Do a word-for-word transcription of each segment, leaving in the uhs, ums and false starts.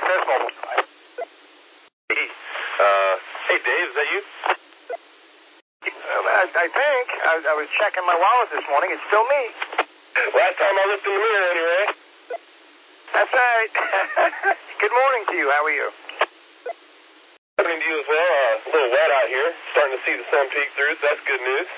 Access Mobile. Hey, uh, hey, Dave, is that you? Uh, I, I think. I, I was checking my wallet this morning. It's still me. Last time I looked in the mirror, anyway. That's right. Good morning to you. How are you? Good morning to you as well. Uh, a little wet out here. Starting to see the sun peek through, so that's good news.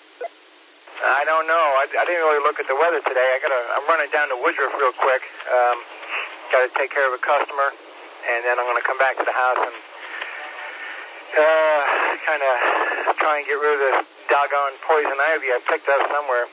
I don't know. I, I didn't really look at the weather today. I gotta. I'm running down to Woodruff real quick. Um, got to take care of a customer, and then I'm going to come back to the house and uh, kind of try and get rid of this doggone poison ivy I picked up somewhere.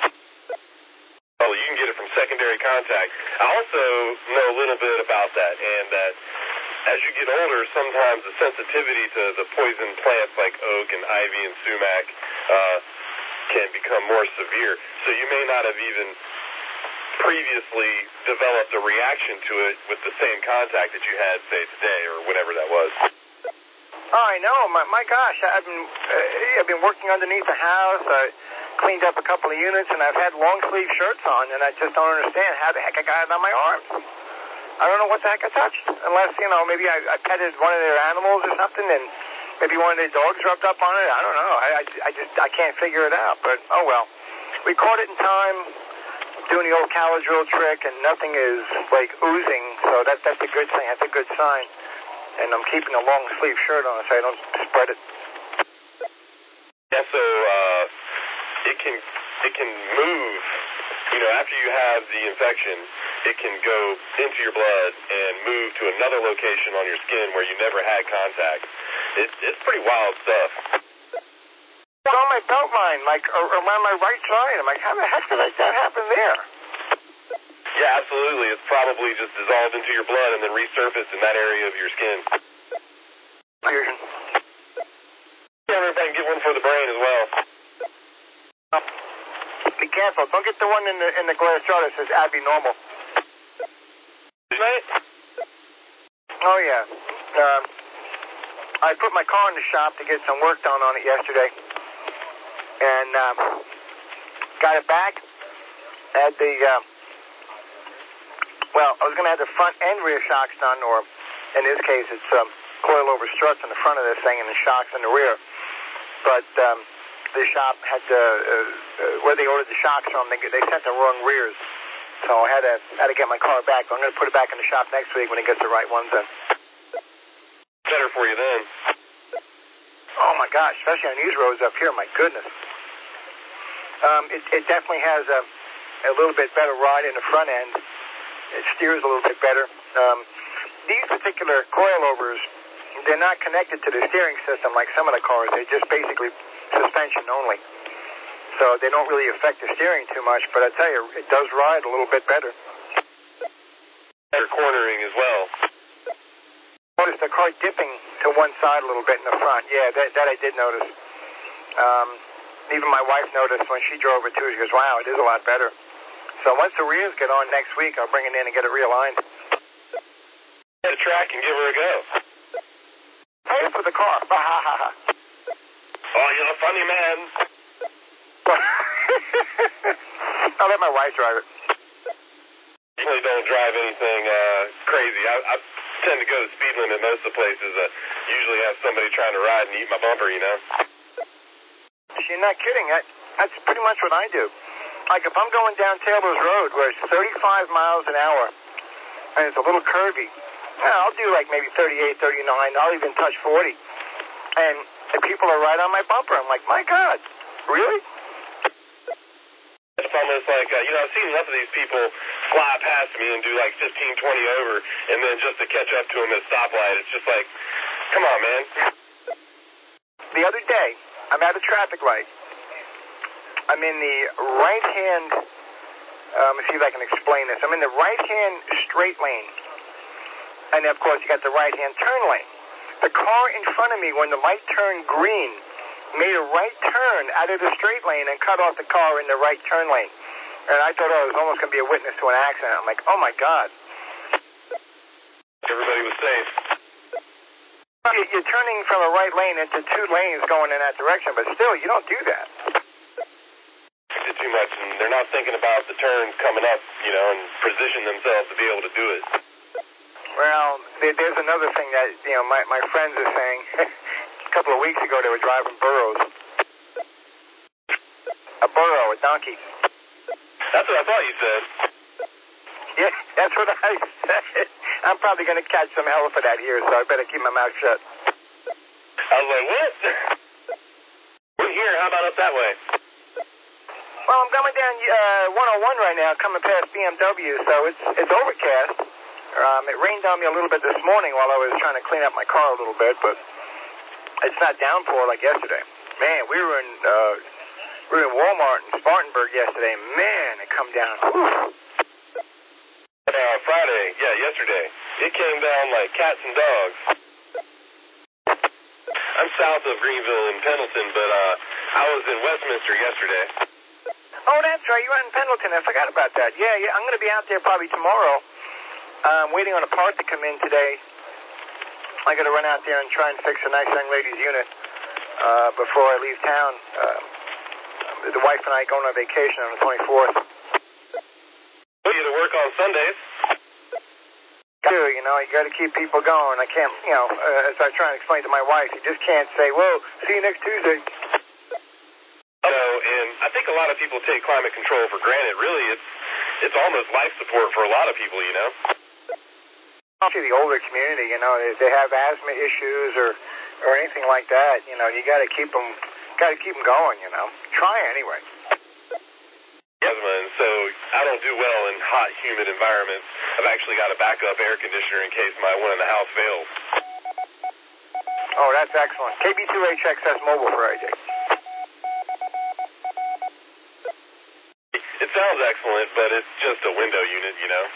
Oh, you can get it from secondary contact. I also know a little bit about that, and that as you get older, sometimes the sensitivity to the poison plants like oak and ivy and sumac uh, can become more severe. So you may not have even previously developed a reaction to it with the same contact that you had, say, today or whenever that was. Oh, I know. My, my gosh, I've been uh, I've been working underneath the house. I cleaned up a couple of units, and I've had long sleeve shirts on, and I just don't understand how the heck I got it on my arms. I don't know what the heck I touched, unless, you know, maybe I, I petted one of their animals or something, and maybe one of their dogs rubbed up on it. I don't know. I, I, I just I can't figure it out. But oh well, we caught it in time, doing the old Caladrill trick, and nothing is like oozing. So that that's a good thing. That's a good sign. And I'm keeping a long sleeve shirt on so I don't spread it. Yeah, so uh, it can it can move. You know, after you have the infection, it can go into your blood and move to another location on your skin where you never had contact. It, it's pretty wild stuff. It's on my belt line, like around my right side. I'm like, how the heck did that happen there? Yeah, absolutely. It's probably just dissolved into your blood and then resurfaced in that area of your skin. Fusion. Yeah, if I can get one for the brain as well. Oh. Be careful. Don't get the one in the in the glass jar that says Abby Normal. Right? Oh, yeah. Um, I put my car in the shop to get some work done on it yesterday. And um, got it back. Had the... Uh, Well, I was going to have the front and rear shocks done, or in this case, it's um, coil-over struts in the front of this thing and the shocks in the rear. But um, the shop had to, uh, uh, where they ordered the shocks from, they, they sent the wrong rears. So I had to had to get my car back. But I'm going to put it back in the shop next week when it gets the right ones in. Better for you then. Oh, my gosh, especially on these roads up here, my goodness. Um, it, it definitely has a, a little bit better ride in the front end. It steers a little bit better. Um, these particular coilovers, they're not connected to the steering system like some of the cars. They're just basically suspension only. So they don't really affect the steering too much, but I tell you, it does ride a little bit better. Better cornering as well. Notice the car dipping to one side a little bit in the front. Yeah, that, that I did notice. Um, even my wife noticed when she drove it too. She goes, wow, it is a lot better. So once the rears get on next week, I'll bring it in and get it realigned. Get a track and give her a go. Pay for the car. Oh, you're a funny man. I'll let my wife drive it. Usually don't drive anything uh, crazy. I, I tend to go to speed limit most of the places. Uh, usually have somebody trying to ride and eat my bumper, you know. You're not kidding. I, that's pretty much what I do. Like if I'm going down Taylor's Road where it's thirty-five miles an hour and it's a little curvy, yeah, I'll do like maybe thirty-eight, thirty-nine. I'll even touch forty. And the people are right on my bumper. I'm like, my God, really? It's almost like, uh, you know, I've seen enough of these people fly past me and do like fifteen, twenty over, and then just to catch up to them at a stoplight, it's just like, come on, man. The other day, I'm at a traffic light. I'm in the right-hand, um, let's see if I can explain this. I'm in the right-hand straight lane. And, of course, you got the right-hand turn lane. The car in front of me, when the light turned green, made a right turn out of the straight lane and cut off the car in the right turn lane. And I thought, oh, I was almost going to be a witness to an accident. I'm like, oh, my God. Everybody was safe. You're turning from a right lane into two lanes going in that direction, but still, you don't do that. Too much, and they're not thinking about the turns coming up, you know, and position themselves to be able to do it. Well, there, there's another thing that, you know, my, my friends are saying. A couple of weeks ago, they were driving burros. A burro, a donkey. That's what I thought you said. Yeah, that's what I said. I'm probably going to catch some hell for that here, so I better keep my mouth shut. I was like, what? We're here. How about up that way? Well, I'm coming down uh, one oh one right now, coming past B M W, so it's it's overcast. Um, it rained on me a little bit this morning while I was trying to clean up my car a little bit, but it's not downpour like yesterday. Man, we were in uh, we were in Walmart in Spartanburg yesterday. Man, it come down. Whew. Uh, Friday, yeah, yesterday. It came down like cats and dogs. I'm south of Greenville in Pendleton, but uh, I was in Westminster yesterday. Oh, that's right. You were in Pendleton. I forgot about that. Yeah, yeah. I'm going to be out there probably tomorrow. I'm waiting on a part to come in today. I got to run out there and try and fix a nice young lady's unit uh, before I leave town. Uh, the wife and I going on vacation on the twenty-fourth. Well, you to work on Sundays. Do, you know, you got to keep people going. I can't, you know, uh, as I try and explain to my wife, you just can't say, well, see you next Tuesday. No, and I think a lot of people take climate control for granted. Really, it's it's almost life support for a lot of people, you know. Especially the older community, you know, they, they have asthma issues or or anything like that. You know, you got to keep them, got to keep them going. You know, try anyway. Asthma, and so I don't do well in hot, humid environments. I've actually got a backup air conditioner in case my one in the house fails. Oh, that's excellent. K B two H X S mobile for A J. It sounds excellent, but it's just a window unit, you know.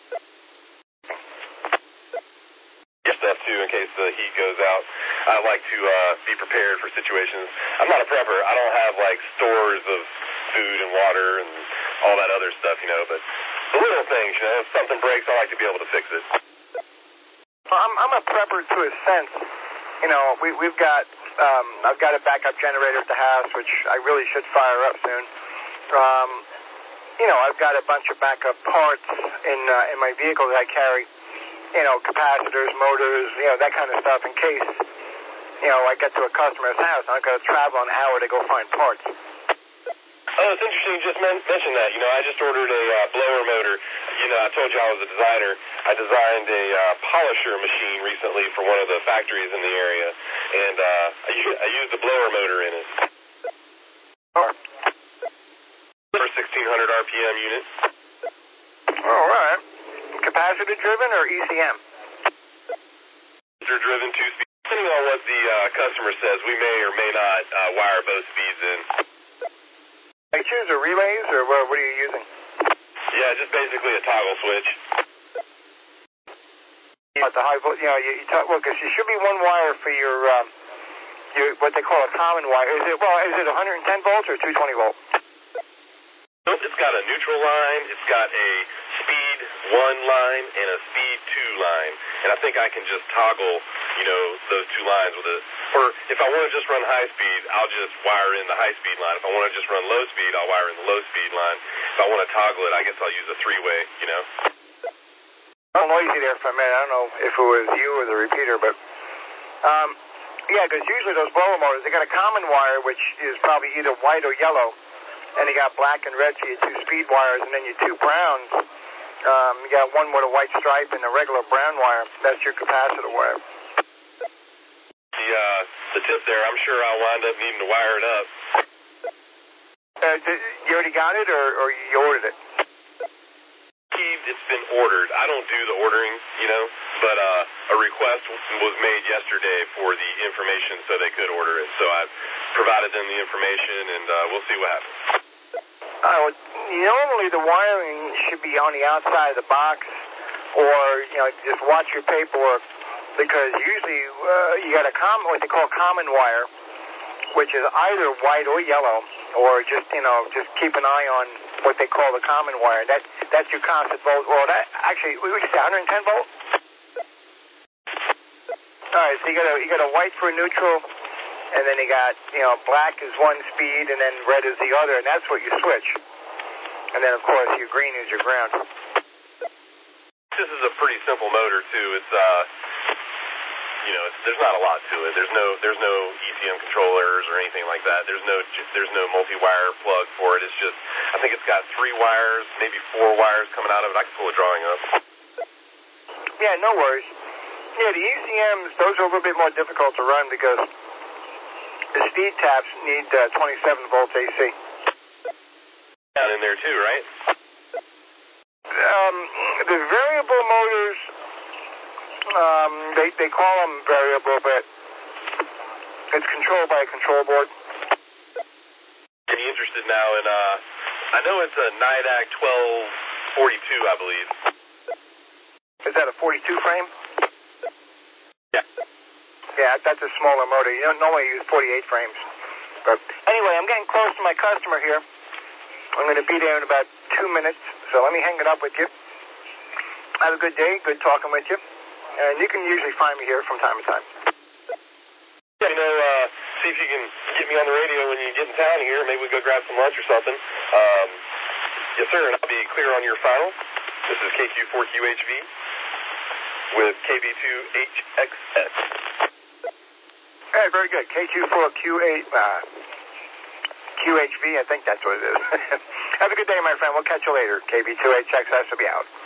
Stuff too in case the heat goes out. I like to uh, be prepared for situations. I'm not a prepper. I don't have like stores of food and water and all that other stuff, you know, but the little things, you know, if something breaks, I like to be able to fix it. Well, I'm, I'm a prepper to a sense. You know, we, we've got, um, I've got a backup generator at the house, which I really should fire up soon. Um, you know, I've got a bunch of backup parts in uh, in my vehicle that I carry. You know, capacitors, motors, you know, that kind of stuff in case, you know, I get to a customer's house and I've got to travel an hour to go find parts. Oh, it's interesting you just men- mentioned that. You know, I just ordered a uh, blower motor. You know, I told you I was a designer. I designed a uh, polisher machine recently for one of the factories in the area, and uh, I, u- I used a blower motor in it. Oh. For sixteen hundred R P M unit. All right. Capacitor driven or E C M? Capacitor driven, two speed. Depending on what the uh, customer says, we may or may not uh, wire both speeds in. I choose a relays or what, what are you using? Yeah, just basically a toggle switch. But the high volt, you know, you, you talk, well, because you should be one wire for your, um, your what they call a common wire. Is it well? Is it one hundred ten volts or two twenty volt? Nope, it's got a neutral line. It's got a speed one line and a speed two line, and I think I can just toggle, you know, those two lines with a. Or if I want to just run high speed, I'll just wire in the high speed line. If I want to just run low speed, I'll wire in the low speed line. If I want to toggle it, I guess I'll use a three way, you know. I'm noisy there for a minute. I don't know if it was you or the repeater, but um, yeah, because usually those blower motors, they got a common wire which is probably either white or yellow, and you got black and red, so your two speed wires, and then your two browns. Um, you got one with a white stripe and a regular brown wire. That's your capacitor wire. The uh, the tip there, I'm sure I'll wind up needing to wire it up. Uh, did, you already got it, or, or you ordered it? It's been ordered. I don't do the ordering, you know, but uh, a request was made yesterday for the information so they could order it. So I've provided them the information, and uh, we'll see what happens. Uh, well, normally the wiring should be on the outside of the box, or, you know, just watch your paperwork, because usually uh, you got a common, what they call common wire, which is either white or yellow, or just, you know, just keep an eye on what they call the common wire. That that's your constant volt. Well, that actually, we would say one hundred ten volt. All right, so you got a you got a white for a neutral, and then you got, you know, black is one speed, and then red is the other, and that's what you switch. And then of course your green is your ground. This is a pretty simple motor too. It's uh, you know, it's, there's not a lot to it. There's no there's no E C M controllers or anything like that. There's no there's no multi-wire plug for it. It's just, I think it's got three wires, maybe four wires coming out of it. I can pull a drawing up. Yeah, no worries. Yeah, the E C Ms, those are a little bit more difficult to run because the speed taps need uh, twenty-seven volt A C. Down in there too, right? Um, the variable motors, um, they they call them variable, but it's controlled by a control board. Are you interested now in, uh, I know it's a NIDAC twelve forty-two, I believe. Is that a forty-two frame? Yeah. Yeah, that's a smaller motor. You don't normally use forty-eight frames. But anyway, I'm getting close to my customer here. I'm going to be there in about two minutes, so let me hang it up with you. Have a good day. Good talking with you. And you can usually find me here from time to time. Yeah, you know, uh, see if you can get me on the radio when you get in town here. Maybe we go grab some lunch or something. Um, yes, sir, and I'll be clear on your final. This is K Q four Q H V with K B two H X S. Hey, very good. K Q four Q eight, uh, Q H V, I think that's what it is. Have a good day, my friend. We'll catch you later. K B two H X S will be out.